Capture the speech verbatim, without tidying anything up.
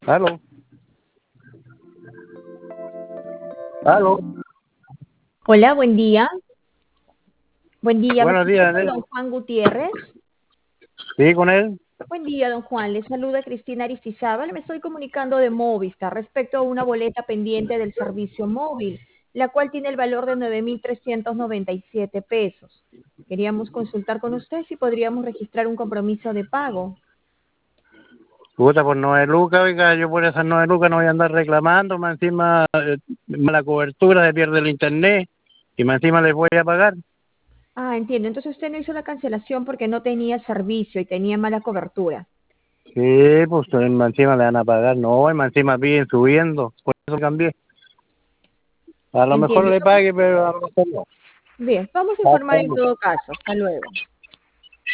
Aló, aló. Hola, buen día. Buen día, me Buenos comunico días, con Nelly. don Juan Gutiérrez. Sí, con él. Buen día, don Juan. Le saluda Cristina Aristizábal. Me estoy comunicando de Movistar respecto a una boleta pendiente del servicio móvil, la cual tiene el valor de nueve mil trescientos noventa y siete pesos. Queríamos consultar con usted si podríamos registrar un compromiso de pago. Puta, por nueve lucas, oiga, yo por esas nueve lucas no voy a andar reclamando, más encima eh, mala cobertura, se pierde el internet, y más encima les voy a pagar. Ah, entiendo. Entonces usted no hizo la cancelación porque no tenía servicio y tenía mala cobertura. Sí, pues eh, más encima le van a pagar, no, y más encima piden subiendo, por eso cambié. A lo mejor Entiendo. le pague, pero a lo mejor no. Bien, vamos a informar Hasta en luego. todo caso. Hasta luego.